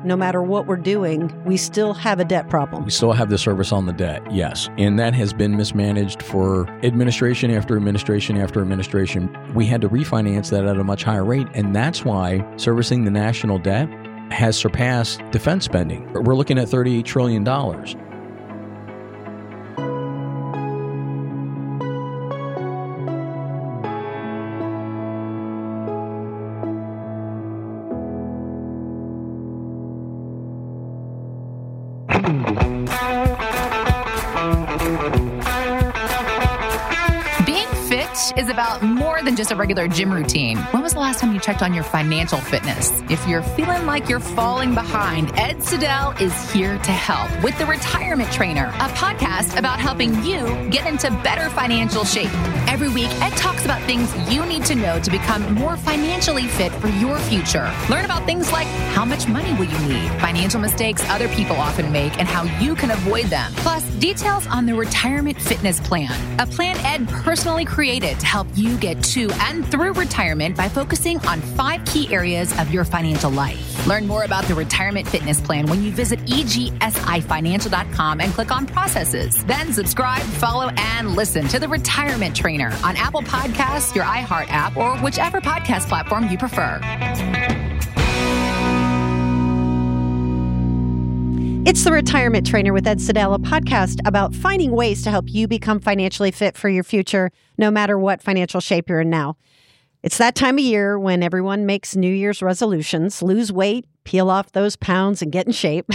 no matter what we're doing, we still have a debt problem. We still have the service on the debt, yes. And that has been mismanaged for administration after administration after administration. We had to refinance that at a much higher rate, and that's why servicing the national debt has surpassed defense spending. We're looking at $38 trillion. Being fit is about more than just a regular gym routine. When was the last time you checked on your financial fitness? If you're feeling like you're falling behind, Ed Siddell is here to help with The Retirement Trainer, a podcast about helping you get into better financial shape. Every week, Ed talks about things you need to know to become more financially fit for your future. Learn about things like how much money will you need, financial mistakes other people often make, and how you can avoid them. Plus, details on the Retirement Fitness Plan, a plan Ed personally created to help you get to and through retirement by focusing on 5 key areas of your financial life. Learn more about the Retirement Fitness Plan when you visit EGSIFinancial.com and click on Processes. Then subscribe, follow, and listen to The Retirement Trainer on Apple Podcasts, your iHeart app, or whichever podcast platform you prefer. It's The Retirement Trainer with Ed Siddell, a podcast about finding ways to help you become financially fit for your future, no matter what financial shape you're in now. It's that time of year when everyone makes New Year's resolutions, lose weight, peel off those pounds, and get in shape.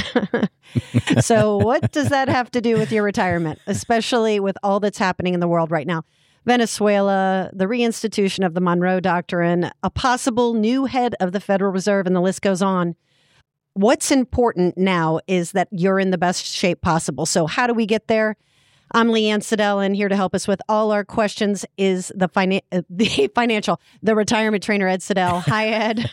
So what does that have to do with your retirement, especially with all that's happening in the world right now? Venezuela, the reinstitution of the Monroe Doctrine, a possible new head of the Federal Reserve, and the list goes on. What's important now is that you're in the best shape possible. So how do we get there? I'm Leanne Siddell, and here to help us with all our questions is the retirement trainer, Ed Siddell. Hi, Ed.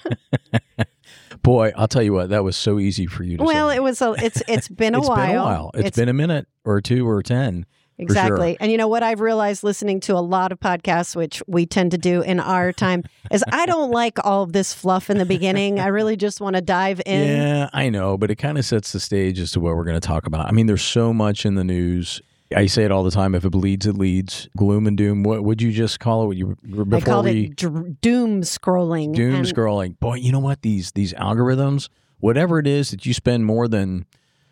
Boy, I'll tell you what, that was so easy for you to say. Well, it's been a while. It's been a while. It's been a minute or 2 or 10. Exactly. Sure. And you know what I've realized listening to a lot of podcasts, which we tend to do in our time, is I don't like all of this fluff in the beginning. I really just want to dive in. Yeah, I know, but it kind of sets the stage as to what we're going to talk about. I mean, there's so much in the news. I say it all the time. If it bleeds, it leads. Gloom and doom. What would you just call it? I called it doom scrolling. Doom scrolling. Boy, you know what? These algorithms, whatever it is that you spend more than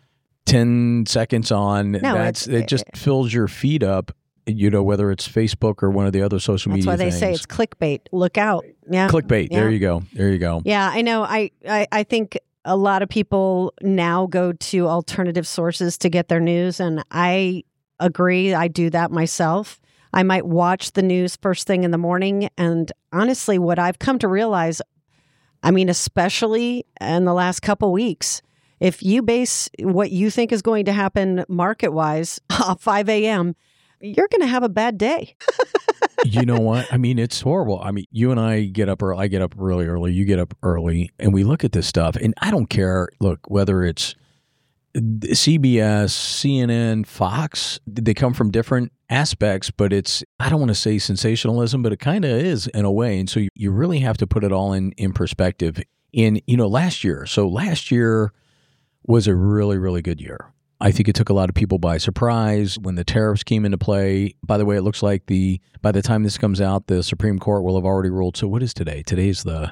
10 seconds on, it just fills your feed up, whether it's Facebook or one of the other social media things. That's why they say it's clickbait. Look out. Yeah. Clickbait. Yeah. There you go. Yeah, I know. I think a lot of people now go to alternative sources to get their news, and I agree. I do that myself. I might watch the news first thing in the morning, and honestly, what I've come to realize, I mean, especially in the last couple weeks, if you base what you think is going to happen market-wise off 5 a.m., you're going to have a bad day. You know what? I mean, it's horrible. I mean, you and I get up early. I get up really early. You get up early, and we look at this stuff, and I don't care, look, whether it's CBS, CNN, Fox, they come from different aspects, but I don't want to say sensationalism, but it kind of is in a way. And so you really have to put it all in perspective. Last year was a really, really good year. I think it took a lot of people by surprise when the tariffs came into play. By the way, it looks like by the time this comes out, the Supreme Court will have already ruled. So what is today? Today is the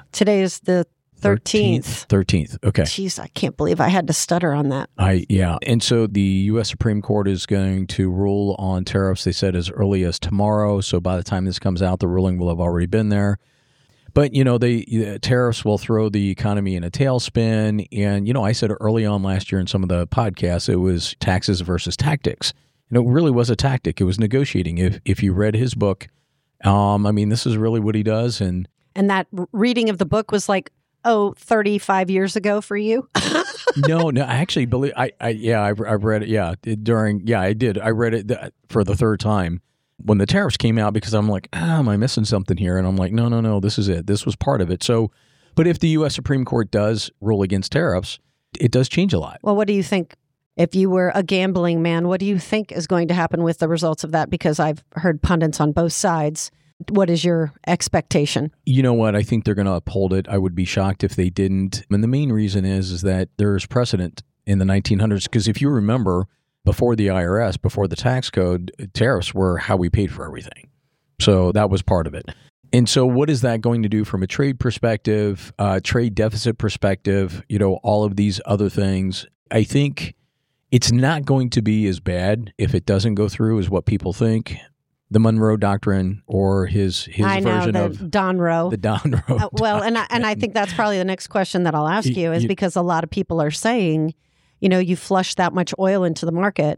13th. 13th. Okay. Jeez, I can't believe I had to stutter on that. Yeah. And so the U.S. Supreme Court is going to rule on tariffs, they said, as early as tomorrow. So by the time this comes out, the ruling will have already been there. But, the tariffs will throw the economy in a tailspin. And, I said early on last year in some of the podcasts, it was taxes versus tactics. And it really was a tactic. It was negotiating. If you read his book, this is really what he does. And that reading of the book was like, 35 years ago for you? No, I actually believe, I read it. Yeah. I did. I read it for the third time when the tariffs came out because I'm like, am I missing something here? And I'm like, no, this is it. This was part of it. So, but if the U.S. Supreme Court does rule against tariffs, it does change a lot. Well, what do you think? If you were a gambling man, what do you think is going to happen with the results of that? Because I've heard pundits on both sides What is your expectation? You know what? I think they're going to uphold it. I would be shocked if they didn't. And the main reason is that there's precedent in the 1900s. Because if you remember, before the IRS, before the tax code, tariffs were how we paid for everything. So that was part of it. And so what is that going to do from a trade perspective, trade deficit perspective, all of these other things? I think it's not going to be as bad if it doesn't go through as what people think. The Monroe Doctrine or his version of Donroe. The Donroe. Well, and I think that's probably the next question that I'll ask you is because a lot of people are saying, you flush that much oil into the market.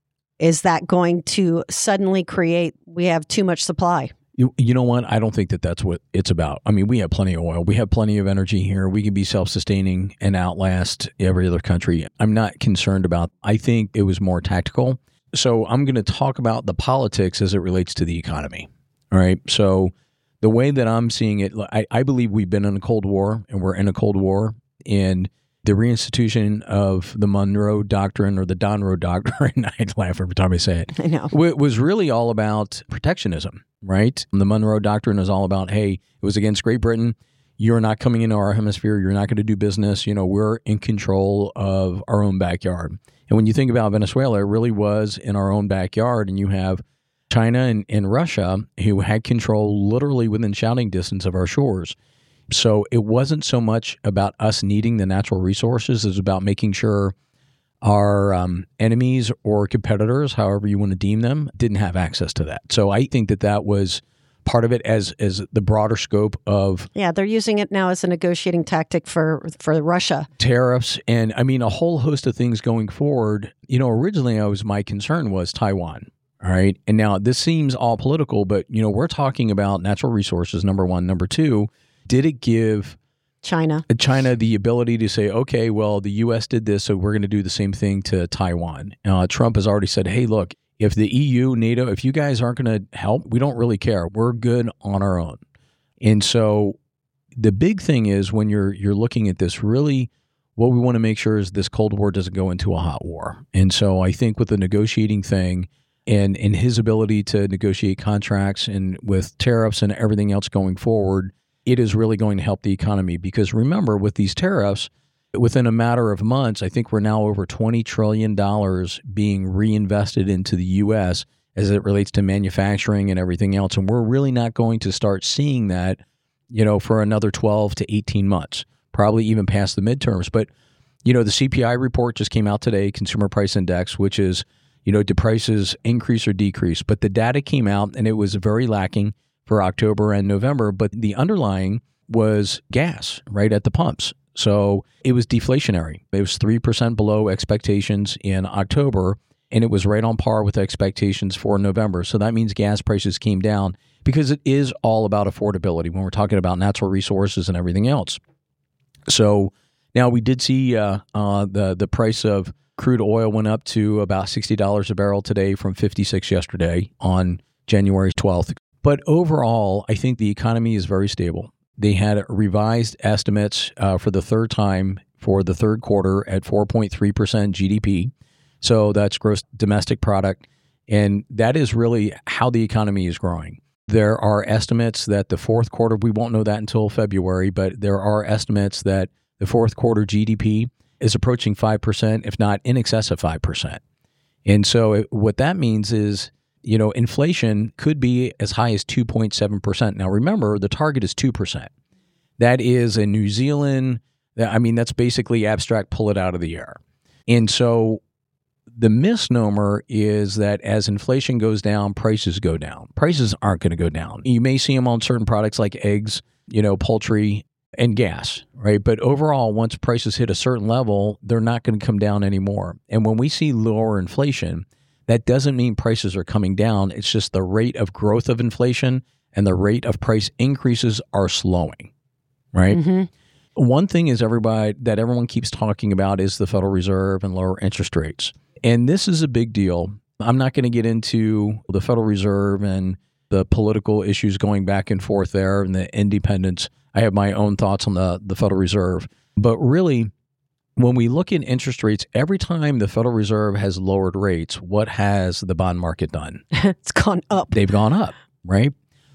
Is that going to suddenly we have too much supply? You know what? I don't think that that's what it's about. I mean, we have plenty of oil. We have plenty of energy here. We can be self-sustaining and outlast every other country. I'm not concerned about. I think it was more tactical. So I'm going to talk about the politics as it relates to the economy. All right. So the way that I'm seeing it, I believe we've been in a Cold War and we're in a Cold War. And the reinstitution of the Monroe Doctrine or the Donroe Doctrine, I laugh every time I say it. I know. It was really all about protectionism, right? The Monroe Doctrine is all about, hey, it was against Great Britain. You're not coming into our hemisphere. You're not going to do business. We're in control of our own backyard. And when you think about Venezuela, it really was in our own backyard. And you have China and Russia who had control literally within shouting distance of our shores. So it wasn't so much about us needing the natural resources. It was about making sure our enemies or competitors, however you want to deem them, didn't have access to that. So I think that was part of it as the broader scope of... Yeah, they're using it now as a negotiating tactic for Russia. Tariffs and, a whole host of things going forward. Originally my concern was Taiwan, all right? And now this seems all political, but, we're talking about natural resources, number one. Number two, did it give China the ability to say, okay, well, the U.S. did this, so we're going to do the same thing to Taiwan? Trump has already said, hey, look, if the EU, NATO, if you guys aren't going to help, we don't really care. We're good on our own. And so the big thing is when you're looking at this, really what we want to make sure is this Cold War doesn't go into a hot war. And so I think with the negotiating thing and his ability to negotiate contracts and with tariffs and everything else going forward, it is really going to help the economy. Because remember, with these tariffs, within a matter of months, I think we're now over $20 trillion being reinvested into the U.S. as it relates to manufacturing and everything else. And we're really not going to start seeing that, for another 12 to 18 months, probably even past the midterms. But, the CPI report just came out today, Consumer Price Index, which is, do prices increase or decrease? But the data came out and it was very lacking for October and November, but the underlying was gas right at the pumps. So it was deflationary. It was 3% below expectations in October, and it was right on par with expectations for November. So that means gas prices came down because it is all about affordability when we're talking about natural resources and everything else. So now we did see the price of crude oil went up to about $60 a barrel today from $56 yesterday on January 12th. But overall, I think the economy is very stable. They had revised estimates for the third time for the third quarter at 4.3% GDP. So that's gross domestic product. And that is really how the economy is growing. There are estimates that the fourth quarter, we won't know that until February, but there are estimates that the fourth quarter GDP is approaching 5%, if not in excess of 5%. And so what that means is, inflation could be as high as 2.7%. Now, remember, the target is 2%. That is in New Zealand. That's basically abstract, pull it out of the air. And so the misnomer is that as inflation goes down, prices go down. Prices aren't going to go down. You may see them on certain products like eggs, poultry, and gas, right? But overall, once prices hit a certain level, they're not going to come down anymore. And when we see lower inflation, that doesn't mean prices are coming down. It's just the rate of growth of inflation and the rate of price increases are slowing, right? Mm-hmm. One thing is everyone keeps talking about is the Federal Reserve and lower interest rates. And this is a big deal. I'm not going to get into the Federal Reserve and the political issues going back and forth there and the independence. I have my own thoughts on the Federal Reserve. But really, when we look at interest rates, every time the Federal Reserve has lowered rates, what has the bond market done? It's gone up. They've gone up, right?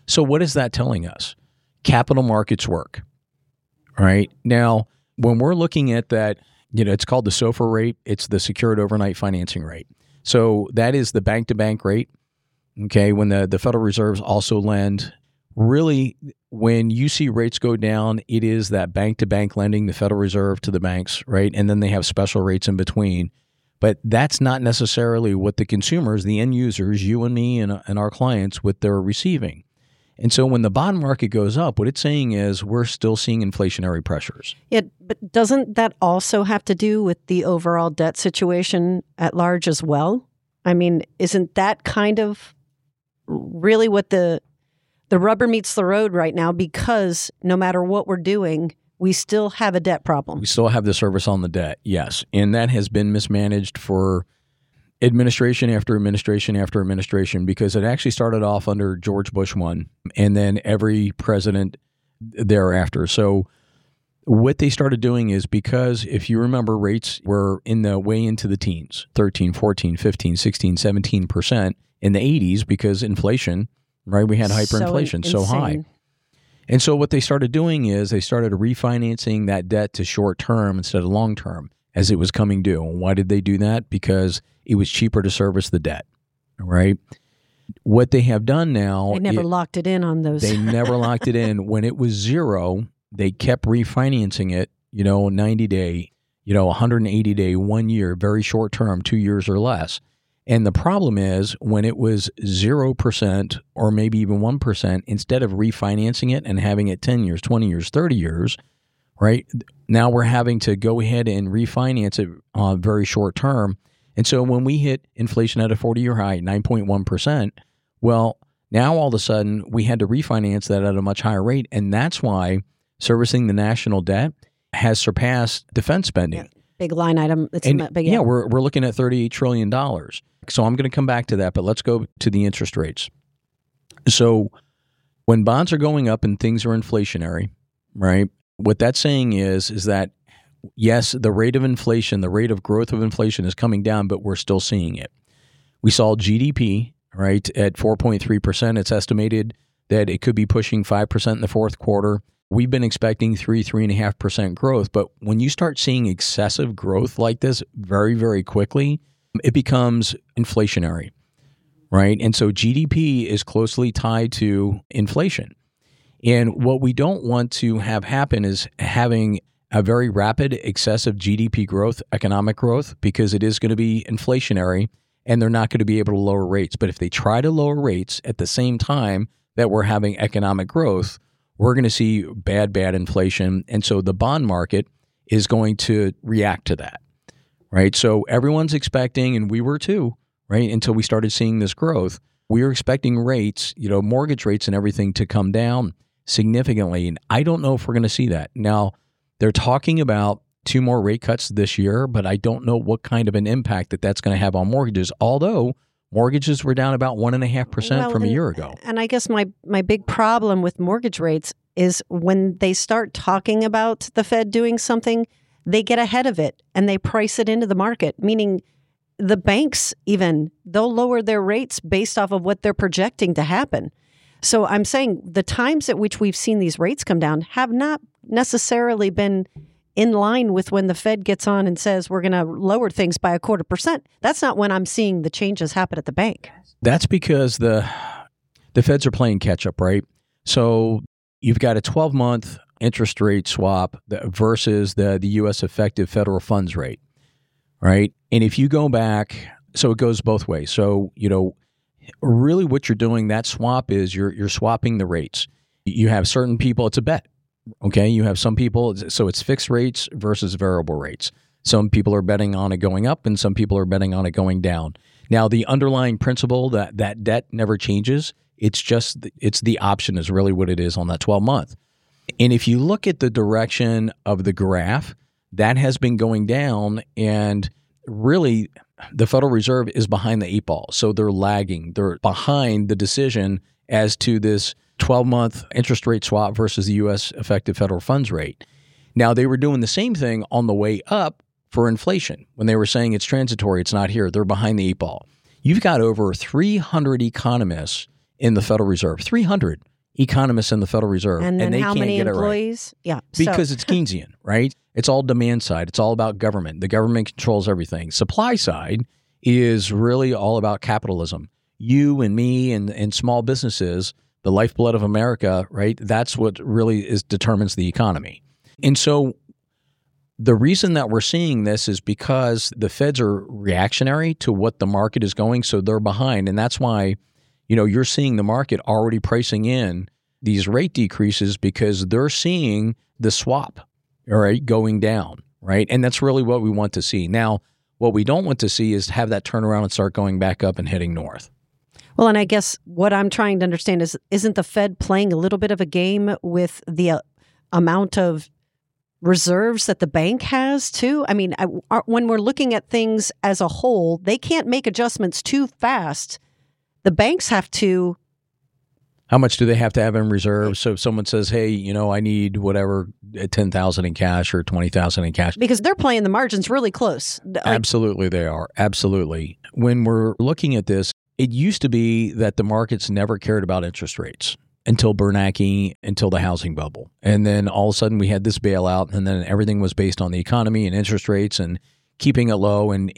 So what is that telling us? Capital markets work, right? Now, when we're looking at that, it's called the SOFR rate. It's the secured overnight financing rate. So that is the bank-to-bank rate, okay, when the Federal Reserves also lend. Really, when you see rates go down, it is that bank-to-bank lending, the Federal Reserve to the banks, right? And then they have special rates in between. But that's not necessarily what the consumers, the end users, you and me and our clients, what they're receiving. And so when the bond market goes up, what it's saying is we're still seeing inflationary pressures. Yeah, but doesn't that also have to do with the overall debt situation at large as well? I mean, isn't that kind of really what the rubber meets the road right now? Because no matter what we're doing, we still have a debt problem. We still have the service on the debt, yes. And that has been mismanaged for administration after administration after administration, because it actually started off under George Bush 1 and then every president thereafter. So what they started doing is, because if you remember, rates were in the way into the teens, 13, 14, 15, 16, 17% in the 80s because inflation, right? We had hyperinflation so high. And so what they started doing is they started refinancing that debt to short term instead of long term as it was coming due. And why did they do that? Because it was cheaper to service the debt, right? What they have done now... They never locked it in on those. They never locked it in. When it was zero, they kept refinancing it, 90-day, 180-day, 1 year, very short term, 2 years or less. And the problem is when it was 0% or maybe even 1%, instead of refinancing it and having it 10 years, 20 years, 30 years, right? Now we're having to go ahead and refinance it very short term. And so when we hit inflation at a 40-year high, 9.1%, well, now all of a sudden we had to refinance that at a much higher rate. And that's why servicing the national debt has surpassed defense spending. Yeah, big line item. It's big. Yeah, we're looking at $38 trillion. So I'm going to come back to that, but let's go to the interest rates. So when bonds are going up and things are inflationary, right, what that's saying is that, yes, the rate of inflation, the rate of growth of inflation is coming down, but we're still seeing it. We saw GDP, right, at 4.3%. It's estimated that it could be pushing 5% in the fourth quarter. We've been expecting 3.5% growth. But when you start seeing excessive growth like this very, very quickly, it becomes inflationary, right? And so GDP is closely tied to inflation. And what we don't want to have happen is having a very rapid, excessive GDP growth, economic growth, because it is going to be inflationary and they're not going to be able to lower rates. But if they try to lower rates at the same time that we're having economic growth, we're going to see bad inflation. And so the bond market is going to react to that, right? So everyone's expecting, and we were too, right, until we started seeing this growth, we were expecting rates, mortgage rates and everything to come down significantly. And I don't know if we're going to see that. Now, they're talking about 2 more rate cuts this year, but I don't know what kind of an impact that's going to have on mortgages, although mortgages were down about 1.5% from a year ago. And I guess my big problem with mortgage rates is when they start talking about the Fed doing something, they get ahead of it and they price it into the market, meaning the banks even, they'll lower their rates based off of what they're projecting to happen. So I'm saying the times at which we've seen these rates come down have not necessarily been in line with when the Fed gets on and says we're going to lower things by 0.25%. That's not when I'm seeing the changes happen at the bank. That's because the Feds are playing catch up, right? So you've got a 12-month interest rate swap versus the U.S. effective federal funds rate, right? And if you go back, so it goes both ways. So, really what you're doing, that swap is you're swapping the rates. You have certain people, it's a bet, okay? You have some people, so it's fixed rates versus variable rates. Some people are betting on it going up and some people are betting on it going down. Now, the underlying principle that debt never changes, it's the option is really what it is on that 12-month. And if you look at the direction of the graph, that has been going down, and really the Federal Reserve is behind the 8 ball. So they're lagging. They're behind the decision as to this 12-month interest rate swap versus the U.S. effective federal funds rate. Now, they were doing the same thing on the way up for inflation when they were saying it's transitory, it's not here. They're behind the 8 ball. You've got over 300 economists in the Federal Reserve, 300. economists in the Federal Reserve, And then they how can't many get employees? it right. Yeah. Because it's Keynesian, right? It's all demand side. It's all about government. The government controls everything. Supply side is really all about capitalism. You and me and small businesses, the lifeblood of America, right? That's what really determines the economy. And so the reason that we're seeing this is because the feds are reactionary to what the market is going, so they're behind. And that's why, you're seeing the market already pricing in these rate decreases because they're seeing the swap, all right, going down, right? And that's really what we want to see. Now, what we don't want to see is have that turn around and start going back up and heading north. Well, and I guess what I'm trying to understand is, isn't the Fed playing a little bit of a game with the amount of reserves that the bank has too? I mean, when we're looking at things as a whole, they can't make adjustments too fast. The banks have to. How much do they have to have in reserve? So if someone says, hey, I need whatever, 10,000 in cash or 20,000 in cash. Because they're playing the margins really close. Absolutely, they are. Absolutely. When we're looking at this, it used to be that the markets never cared about interest rates until Bernanke, until the housing bubble. And then all of a sudden we had this bailout, and then everything was based on the economy and interest rates and keeping it low and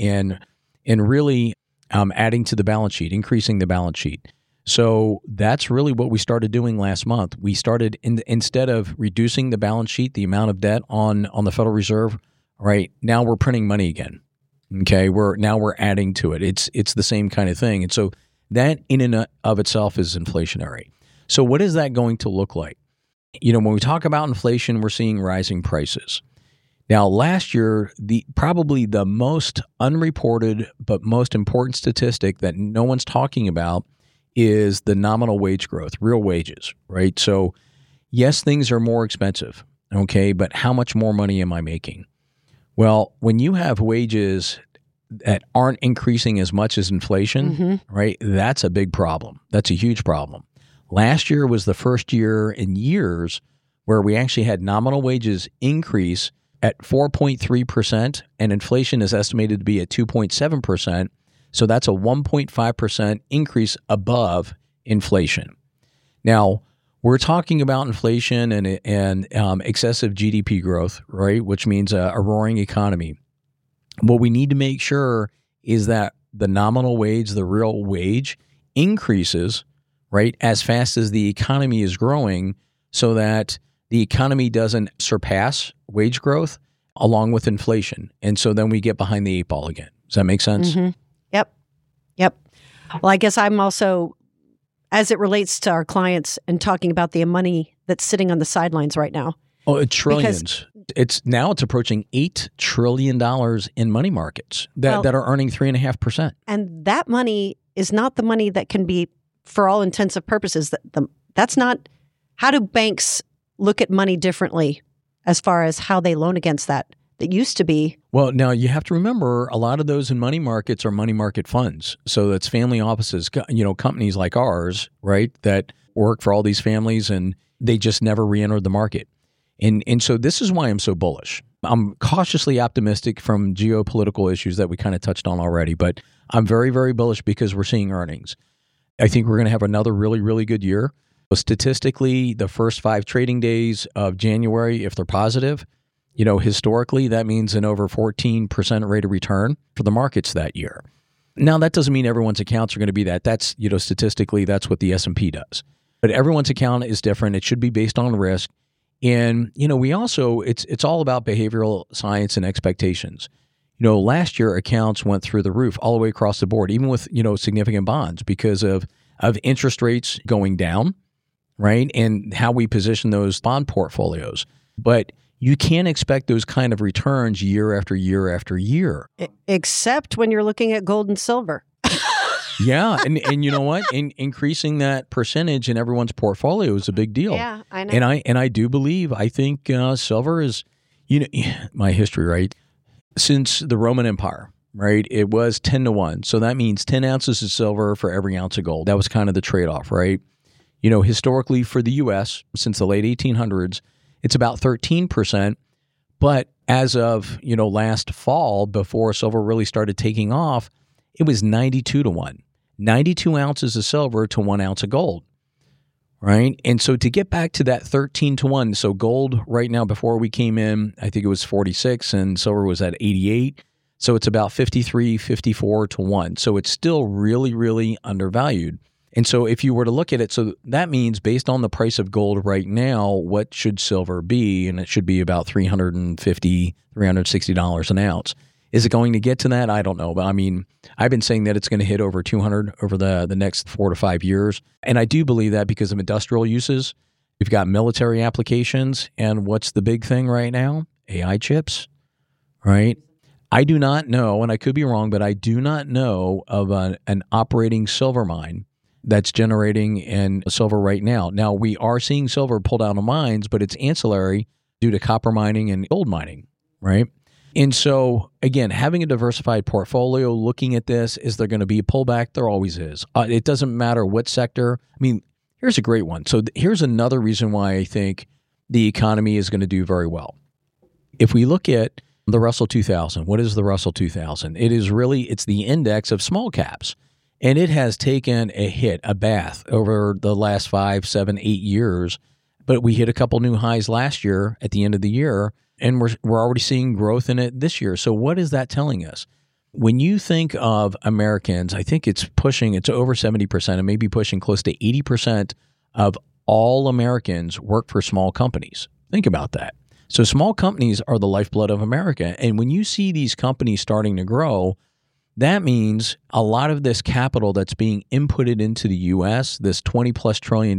really adding to the balance sheet, increasing the balance sheet. So that's really what we started doing last month. We started, instead of reducing the balance sheet, the amount of debt on the Federal Reserve, right, now we're printing money again. Okay, we're adding to it. It's the same kind of thing. And so that in and of itself is inflationary. So what is that going to look like? When we talk about inflation, we're seeing rising prices. Now, last year, probably the most unreported but most important statistic that no one's talking about is the nominal wage growth, real wages, right? So yes, things are more expensive, okay, but how much more money am I making? Well, when you have wages that aren't increasing as much as inflation, right, that's a big problem. That's a huge problem. Last year was the first year in years where we actually had nominal wages increase at 4.3%, and inflation is estimated to be at 2.7%. So that's a 1.5% increase above inflation. Now, we're talking about inflation and excessive GDP growth, right, which means a roaring economy. What we need to make sure is that the nominal wage, the real wage, increases, right, as fast as the economy is growing so that the economy doesn't surpass wage growth along with inflation. And so then we get behind the eight ball again. Does that make sense? Mm-hmm. Yep. Well, I guess I'm also, as it relates to our clients and talking about the money that's sitting on the sidelines right now. Oh, trillions. It's approaching $8 trillion in money markets that are earning 3.5%. And that money is not the money that can be, for all intensive purposes, that's not, how do banks look at money differently as far as how they loan against that? That used to be. Well, now you have to remember a lot of those in money markets are money market funds. So that's family offices, companies like ours, right, that work for all these families and they just never re-entered the market. And so this is why I'm so bullish. I'm cautiously optimistic from geopolitical issues that we kind of touched on already, but I'm very, very bullish because we're seeing earnings. I think we're going to have another really, really good year. Statistically, the first 5 trading days of January, if they're positive, historically, that means an over 14% rate of return for the markets that year. Now, that doesn't mean everyone's accounts are going to be that. That's, statistically, that's what the S&P does. But everyone's account is different. It should be based on risk. And, we also, it's all about behavioral science and expectations. Last year, accounts went through the roof all the way across the board, even with, significant bonds because of interest rates going down, right? And how we position those bond portfolios. But you can't expect those kind of returns year after year after year. Except when you're looking at gold and silver. Yeah. And you know what? Increasing that percentage in everyone's portfolio is a big deal. Yeah, I know. And I do believe, I think silver is, my history, right? Since the Roman Empire, right, it was 10-1. So that means 10 ounces of silver for every ounce of gold. That was kind of the trade-off, right? Historically for the U.S., since the late 1800s, it's about 13%. But as of, last fall, before silver really started taking off, it was 92-1. 92 ounces of silver to 1 ounce of gold, right? And so to get back to that 13 to 1, so gold right now, before we came in, I think it was 46 and silver was at 88. So it's about 53, 54 to 1. So it's still really, really undervalued. And so if you were to look at it, so that means based on the price of gold right now, what should silver be? And it should be about $350, $360 an ounce. Is it going to get to that? I don't know. But I mean, I've been saying that it's going to hit over 200 over the next 4 to 5 years. And I do believe that because of industrial uses. We've got military applications. And what's the big thing right now? AI chips, right? I do not know, and I could be wrong, but I do not know of an operating silver mine that's generating in silver right now. Now, we are seeing silver pulled out of mines, but it's ancillary due to copper mining and gold mining, right? And so, again, having a diversified portfolio, looking at this, is there going to be a pullback? There always is. It doesn't matter what sector. I mean, here's a great one. So here's another reason why I think the economy is going to do very well. If we look at the Russell 2000, what is the Russell 2000? It's the index of small caps. And it has taken a hit, a bath over the last 5, 7, 8 years. But we hit a couple new highs last year at the end of the year, and we're already seeing growth in it this year. So what is that telling us? When you think of Americans, I think it's over 70% and maybe pushing close to 80% of all Americans work for small companies. Think about that. So small companies are the lifeblood of America. And when you see these companies starting to grow, that means a lot of this capital that's being inputted into the U.S., this $20+ trillion,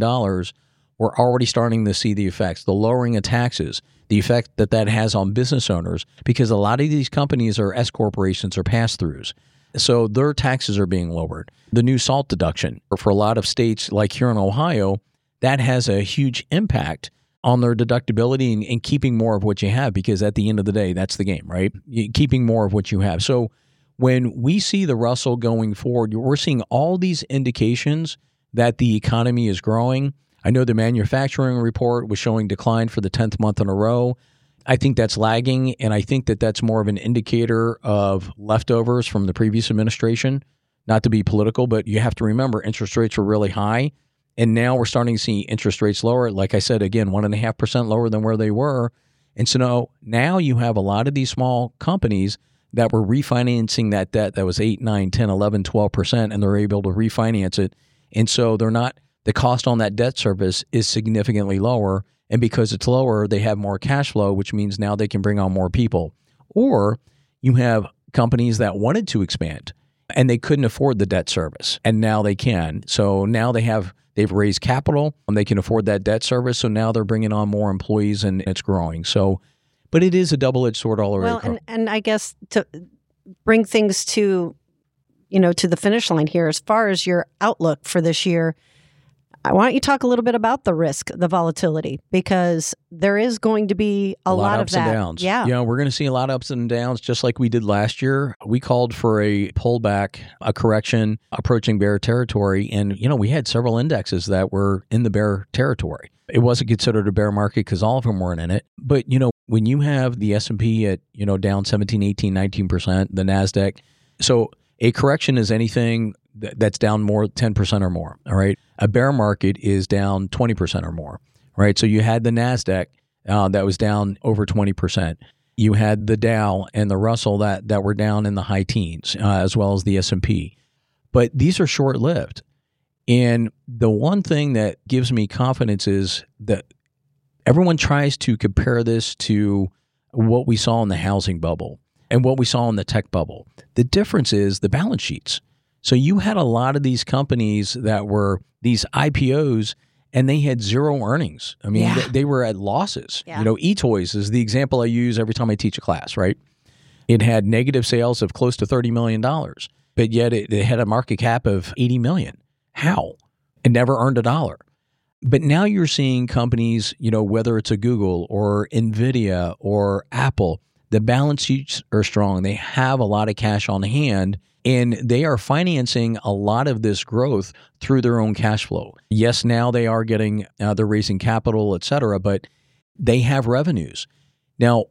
we're already starting to see the effects, the lowering of taxes, the effect that has on business owners, because a lot of these companies are S corporations or pass-throughs. So their taxes are being lowered. The new SALT deduction, for a lot of states like here in Ohio, that has a huge impact on their deductibility and keeping more of what you have, because at the end of the day, that's the game, right? Keeping more of what you have. So when we see the Russell going forward, we're seeing all these indications that the economy is growing. I know the manufacturing report was showing decline for the 10th month in a row. I think that's lagging, and I think that that's more of an indicator of leftovers from the previous administration. Not to be political, but you have to remember interest rates were really high, and now we're starting to see interest rates lower. Like I said, again, 1.5% lower than where they were. And so now you have a lot of these small companies that were refinancing that debt that was 8, 9, 10, 11, 12%, and they're able to refinance it. And so the cost on that debt service is significantly lower. And because it's lower, they have more cash flow, which means now they can bring on more people. Or you have companies that wanted to expand and they couldn't afford the debt service, and now they can. So now they've raised capital and they can afford that debt service. So now they're bringing on more employees and it's growing. So, but it is a double-edged sword all around. Well, and I guess to bring things to the finish line here, as far as your outlook for this year, why don't you talk a little bit about the risk, the volatility, because there is going to be a lot of ups that. And downs. Yeah, we're going to see a lot of ups and downs, just like we did last year. We called for a pullback, a correction, approaching bear territory, and we had several indexes that were in the bear territory. It wasn't considered a bear market because all of them weren't in it. But when you have the S&P at down 17, 18, 19%, the NASDAQ, so a correction is anything that's down more 10% or more, all right? A bear market is down 20% or more, right? So you had the NASDAQ that was down over 20%. You had the Dow and the Russell that were down in the high teens, as well as the S&P. But these are short-lived. And the one thing that gives me confidence is that everyone tries to compare this to what we saw in the housing bubble and what we saw in the tech bubble. The difference is the balance sheets. So you had a lot of these companies that were these IPOs, and they had zero earnings. I mean, they were at losses. Yeah. eToys is the example I use every time I teach a class, right? It had negative sales of close to $30 million, but yet it had a market cap of $80 million. How? It never earned a dollar. But now you're seeing companies, whether it's a Google or NVIDIA or Apple, the balance sheets are strong. They have a lot of cash on hand, and they are financing a lot of this growth through their own cash flow. Yes, now they are getting, they're raising capital, et cetera, but they have revenues. Now,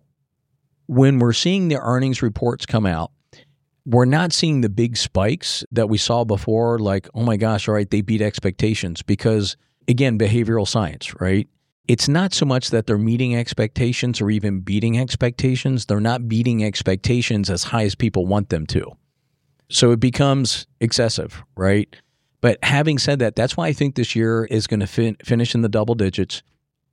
when we're seeing the earnings reports come out, we're not seeing the big spikes that we saw before, like, oh my gosh, all right, they beat expectations, because again, behavioral science, right? It's not so much that they're meeting expectations or even beating expectations. They're not beating expectations as high as people want them to. So it becomes excessive, right? But having said that, that's why I think this year is going to finish in the double digits.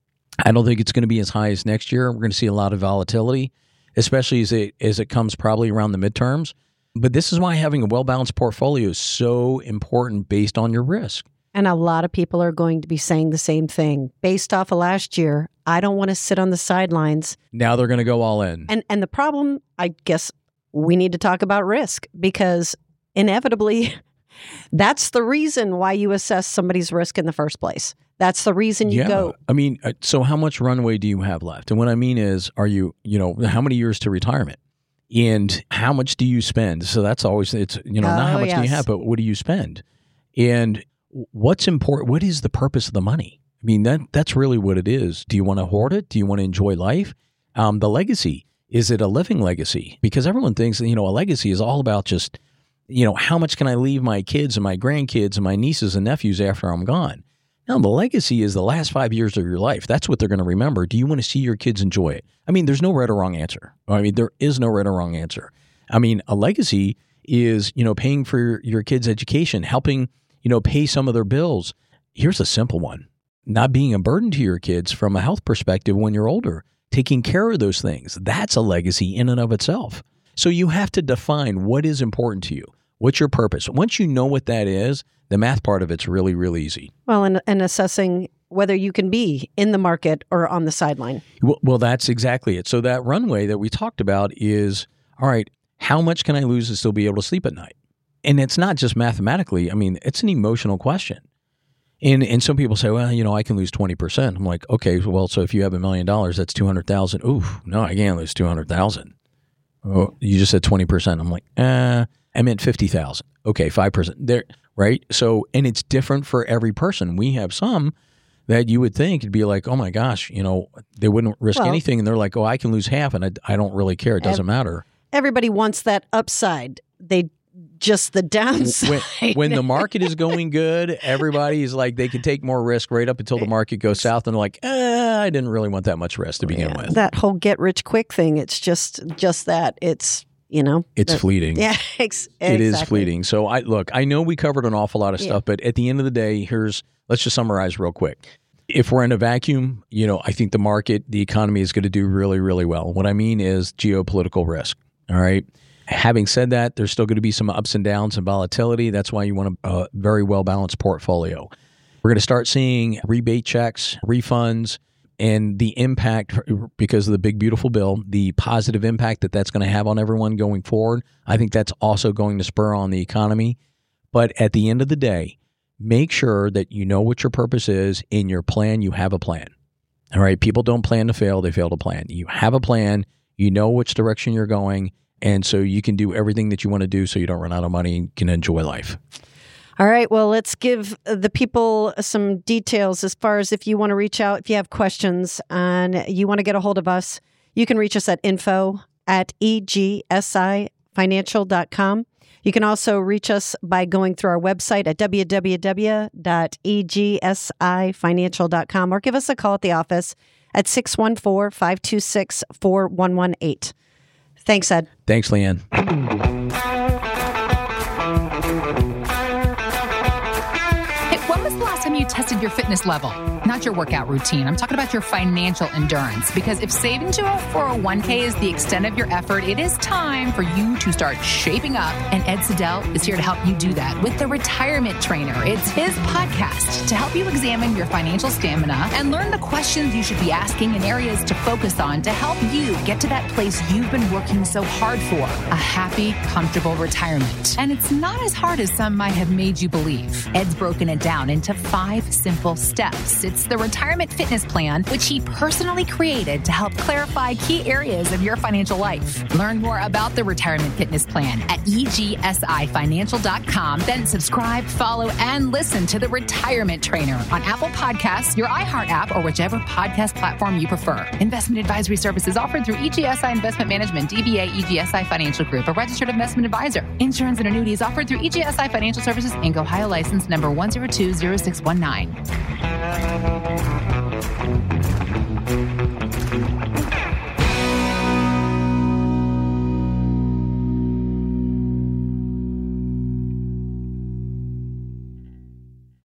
I don't think it's going to be as high as next year. We're going to see a lot of volatility, especially as it comes probably around the midterms. But this is why having a well-balanced portfolio is so important based on your risk. And a lot of people are going to be saying the same thing. Based off of last year, I don't want to sit on the sidelines. Now they're going to go all in. And the problem, I guess, we need to talk about risk, because inevitably, that's the reason why you assess somebody's risk in the first place. That's the reason you go. I mean, so how much runway do you have left? And what I mean is, how many years to retirement? And how much do you spend? So that's always, not how much do you have, but what do you spend? And what's important? What is the purpose of the money? I mean, that's really what it is. Do you want to hoard it? Do you want to enjoy life? The legacy, is it a living legacy? Because everyone thinks, a legacy is all about just, how much can I leave my kids and my grandkids and my nieces and nephews after I'm gone? No, the legacy is the last 5 years of your life. That's what they're going to remember. Do you want to see your kids enjoy it? I mean, there's no right or wrong answer. I mean, there is no right or wrong answer. I mean, a legacy is, paying for your kids' education, helping, pay some of their bills. Here's a simple one. Not being a burden to your kids from a health perspective when you're older. Taking care of those things. That's a legacy in and of itself. So you have to define what is important to you. What's your purpose? Once you know what that is, the math part of it's really, really easy. Well, and assessing whether you can be in the market or on the sideline. Well, that's exactly it. So that runway that we talked about is, all right, how much can I lose to still be able to sleep at night? And it's not just mathematically. I mean, it's an emotional question. And some people say, well, I can lose 20%. I'm like, okay, well, so if you have $1 million, that's 200,000. Ooh, no, I can't lose 200,000. Oh, you just said 20%. I'm like, I meant 50,000. Okay, 5%. There, right? So, and it's different for every person. We have some that you would think it'd be like, oh my gosh, they wouldn't risk anything. And they're like, oh, I can lose half and I don't really care. It doesn't matter. Everybody wants that upside. Just the downside. When the market is going good, everybody's like, they can take more risk right up until the market goes south. And they're like, I didn't really want that much risk to begin with. That whole get rich quick thing, it's just that. It's, It's fleeting. Yeah, exactly. It is fleeting. So I know we covered an awful lot of stuff, but at the end of the day, let's just summarize real quick. If we're in a vacuum, I think the economy is going to do really, really well. What I mean is geopolitical risk. All right. Having said that, there's still going to be some ups and downs and volatility. That's why you want a very well-balanced portfolio. We're going to start seeing rebate checks, refunds, and the impact, because of the big, beautiful bill, the positive impact that's going to have on everyone going forward. I think that's also going to spur on the economy. But at the end of the day, make sure that you know what your purpose is. In your plan, you have a plan. All right? People don't plan to fail. They fail to plan. You have a plan. You know which direction you're going. And so you can do everything that you want to do so you don't run out of money and can enjoy life. All right. Well, let's give the people some details as far as if you want to reach out, if you have questions and you want to get a hold of us, you can reach us at info@egsifinancial.com. You can also reach us by going through our website at www.egsifinancial.com or give us a call at the office at 614-526-4118. Thanks, Ed. Thanks, Leanne. When was the last time you tested your fitness level? Not your workout routine. I'm talking about your financial endurance. Because if saving to a 401k is the extent of your effort, it is time for you to start shaping up. And Ed Siddell is here to help you do that with The Retirement Trainer. It's his podcast to help you examine your financial stamina and learn the questions you should be asking and areas to focus on to help you get to that place you've been working so hard for. A happy, comfortable retirement. And it's not as hard as some might have made you believe. Ed's broken it down into 5 simple steps. It's the Retirement Fitness Plan, which he personally created to help clarify key areas of your financial life. Learn more about the Retirement Fitness Plan at egsifinancial.com. Then subscribe, follow, and listen to The Retirement Trainer on Apple Podcasts, your iHeart app, or whichever podcast platform you prefer. Investment advisory services offered through EGSI Investment Management, DBA EGSI Financial Group, a registered investment advisor. Insurance and annuities offered through EGSI Financial Services, Inc., Ohio license number 1020619.